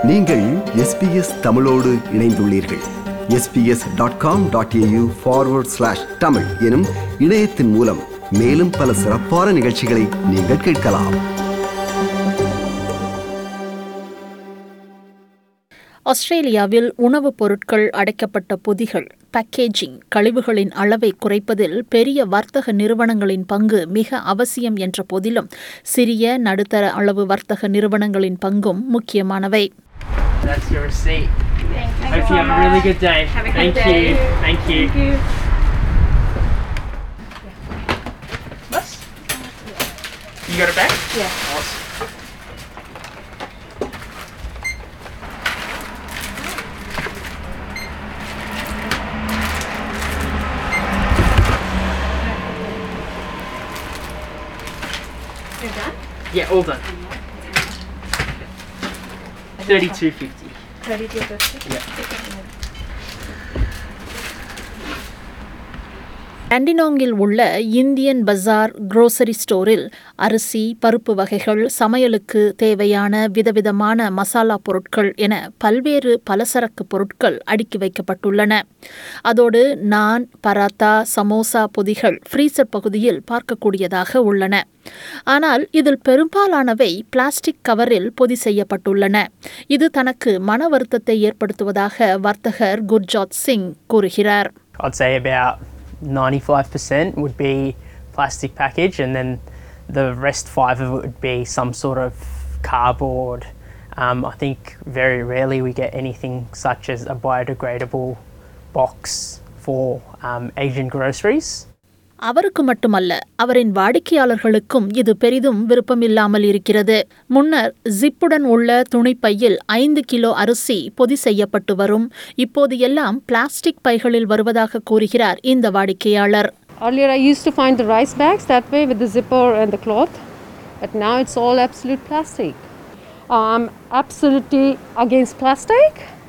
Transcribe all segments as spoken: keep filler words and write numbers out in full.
நீங்கள் எஸ்பிஎஸ் தமிழோடு இணைந்துள்ளீர்கள். SBS dot com dot AU forward slash Tamil எனும் இணையத்தின் மூலம் மேலும் பல சிறப்பான நிகழ்ச்சிகளை நீங்கள் கேட்கலாம். ஆஸ்திரேலியாவில் உணவுப் பொருட்கள் அடைக்கப்பட்ட பொதிகள் பேக்கேஜிங் கழிவுகளின் அளவை குறைப்பதில் பெரிய வர்த்தக நிறுவனங்களின் பங்கு மிக அவசியம் என்ற போதிலும் சிறிய நடுத்தர அளவு வர்த்தக நிறுவனங்களின் பங்கும் முக்கியமானவை. That's your receipt. Thank you. Hope you have a really good day. Have a good Thank day. you. Thank you. Thank you. Bus? You got it back? Yeah. Awesome. You're done? Yeah, all done. Thirty-two fifty. Thirty-two fifty. Yeah. டண்டினோங்கில் உள்ள Indian பஜார் grocery ஸ்டோரில் அரிசி, பருப்பு வகைகள், சமையலுக்கு தேவையான விதவிதமான மசாலா பொருட்கள் என பல்வேறு பலசரக்கு பொருட்கள் அடுக்கி வைக்கப்பட்டுள்ளன. அதோடு நான், பராத்தா, சமோசா பொதிகள் ஃப்ரீசர் பகுதியில் பார்க்கக்கூடியதாக உள்ளன. ஆனால் இதில் பெரும்பாலானவை பிளாஸ்டிக் கவரில் பொதி செய்யப்பட்டுள்ளன. இது தனக்கு மன வருத்தத்தை ஏற்படுத்துவதாக வர்த்தகர் குர்ஜாத் சிங் கூறுகிறார். I'd say about ninety-five percent would be plastic package, and then the rest five of it would be some sort of cardboard. Um, I think very rarely we get anything such as a biodegradable box for um, Asian groceries. அவருக்கு மட்டுமல்ல, அவரின் வாடிக்கையாளர்களுக்கும் இது பெரிதும் விருப்பமில்லாமல் இருக்கிறது. முன்னர் ஜிப்புடன் உள்ள துணிப்பையில் ஐந்து kilo அரிசி பொதி செய்யப்பட்டு வரும். இப்போது எல்லாம் பிளாஸ்டிக் பைகளில் வருவதாக கூறுகிறார் இந்த வாடிக்கையாளர். Earlier I used to find the rice bags that way with the zipper and the cloth, but now it's all absolute plastic. I'm absolutely against plastic,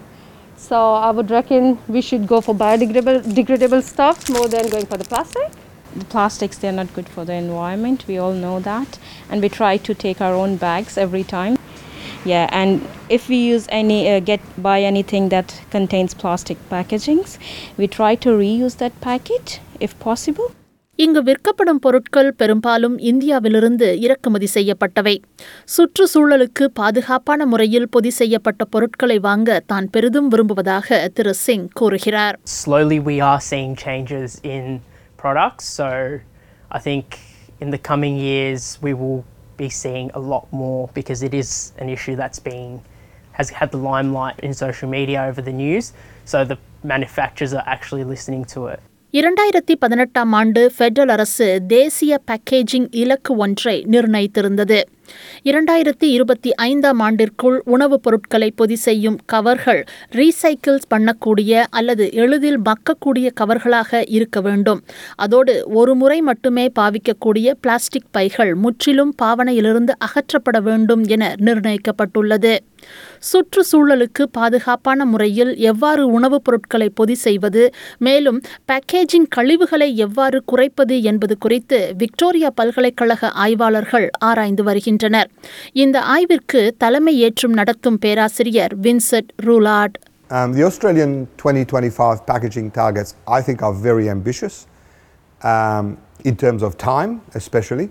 so I would reckon we should go for biodegradable degradable stuff more than going for the plastic. The plastics, they're not good for the environment, we all know that, and we try to take our own bags every time. Yeah, and if we use any uh, get buy anything that contains plastic packagings, we try to reuse that package if possible. இங்கு விற்கப்படும் பொருட்கள் பெரும்பாலும் இந்தியாவிலிருந்து இறக்குமதி செய்யப்பட்டவை. சுற்றுச்சூழலுக்கு பாதுகாப்பான முறையில் பொதி செய்யப்பட்ட பொருட்களை வாங்க தான் பெரிதும் விரும்புவதாக திரு சிங் கூறுகிறார். Slowly we are seeing changes in products, so I think in the coming years we will be seeing a lot more, because it is an issue that's been has had the limelight in social media over the news, so the manufacturers are actually listening to it. இரண்டாயிரத்தி பதினெட்டாம் ஆண்டு federal அரசு தேசிய packaging இலக்கு ஒன்றை நிர்ணயித்திருந்தது. இரண்டாயிரத்தி இருபத்தி ஐந்தாம் ஆண்டிற்குள் உணவுப் பொருட்களை பொதி செய்யும் கவர்கள் ரீசைக்கிள் பண்ணக்கூடிய அல்லது எளிதில் மக்கக்கூடிய கவர்களாக இருக்க வேண்டும். அதோடு ஒரு முறை மட்டுமே பாவிக்கக்கூடிய பிளாஸ்டிக் பைகள் முற்றிலும் பாவனையிலிருந்து அகற்றப்பட வேண்டும் என நிர்ணயிக்கப்பட்டுள்ளது. சுற்றுச்சூழலுக்கு பாதுகாப்பான முறையில் எவ்வாறு உணவுப் பொருட்களை பொதி செய்வது, மேலும் பேக்கேஜிங் கழிவுகளை எவ்வாறு குறைப்பது என்பது குறித்து விக்டோரியா பல்கலைக்கழக ஆய்வாளர்கள் ஆராய்ந்து வருகின்றனர். இந்த ஆய்விற்கு தலைமை ஏற்றும் நடத்தும் பேராசிரியர் Vincent Rulard. Um, the Australian twenty twenty-five packaging targets, I think, are very ambitious um, in terms of time, especially.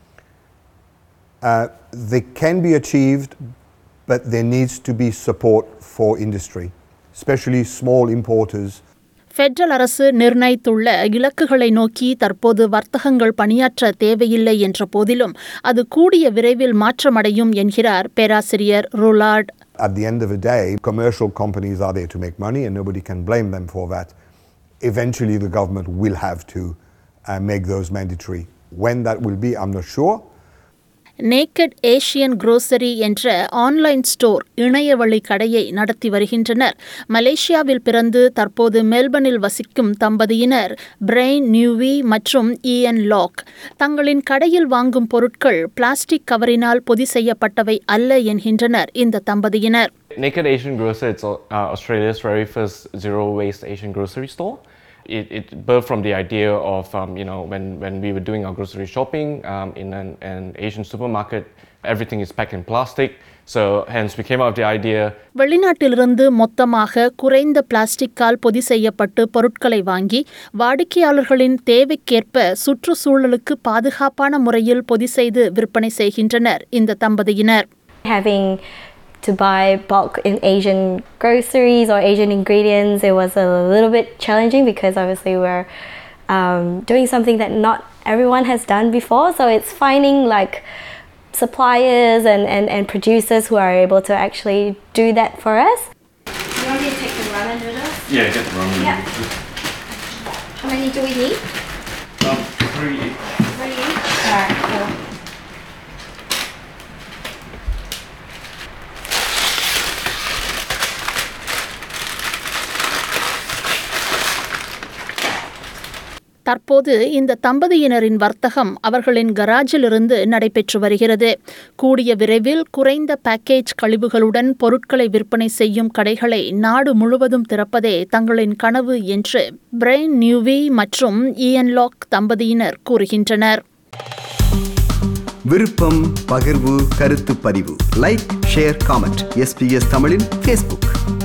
Uh, they can be achieved, but there needs to be support for industry, especially small importers. Federal அரசு நிர்ணயித்துள்ள இலக்குகளை நோக்கி தற்போது வர்த்தகங்கள் பணியாற்ற தேவையில்லை என்ற போதிலும் அது கூடிய விரைவில் மாற்றமடையும் என்கிறார் பேராசிரியர் Rulard. At the end of the day, commercial companies are there to make money and nobody can blame them for that. Eventually the government will have to uh, make those mandatory. When that will be, I'm not sure. Naked Asian grocery என்ற online store இணையவழி கடையை நடத்தி வருகின்றனர். மலேசியாவில் பிறந்து தற்போது மெல்பர்னில் வசிக்கும் தம்பதியினர் பிரெயின் நியூவி மற்றும் இயன் லாக். தங்களின் கடையில் வாங்கும் பொருட்கள் பிளாஸ்டிக் கவரினால் பொதி செய்யப்பட்டவை அல்ல என்கின்றனர் இந்த தம்பதியினர். Naked Asian Grocer, it's uh, Australia's very first zero waste Asian grocery store. it, it birthed from the idea of, um, you know, when, when we were doing our grocery shopping um, in an, an Asian supermarket, everything is packed in plastic. So hence we came up with the idea. வெளிநாட்டிலிருந்து மொத்தமாக குறைந்த பிளாஸ்டிக்கால் பொதி செய்யப்பட்டு பொருட்களை வாங்கி வாடிக்கையாளர்களின் தேவைக்கேற்ப சுற்றுச்சூழலுக்கு பாதுகாப்பான முறையில் பொதி செய்து விற்பனை செய்கின்றனர் இந்த தம்பதியினர். Having to buy bulk in Asian groceries or Asian ingredients, it was a little bit challenging because obviously we're um, doing something that not everyone has done before. So it's finding like suppliers and, and, and producers who are able to actually do that for us. You want me to take the ramen noodles? Yeah, get the ramen Yeah. noodles. How many do we need? Um, three each. Three each? Alright, cool. தற்போது இந்த தம்பதியினரின் வர்த்தகம் அவர்களின் கராஜிலிருந்து நடைபெற்று வருகிறது. கூடிய விரைவில் குறைந்த package கழிவுகளுடன் பொருட்களை விற்பனை செய்யும் கடைகளை நாடு முழுவதும் திறப்பதே தங்களின் கனவு என்று பிரைன் நியூவி மற்றும் இயன் லாக் தம்பதியினர் கூறுகின்றனர். விருப்பம், பகிர்வு, கருத்து பதிவு, லைக், ஷேர், காமெண்ட். எஸ்பிஎஸ் தமிழின் ஃபேஸ்புக்.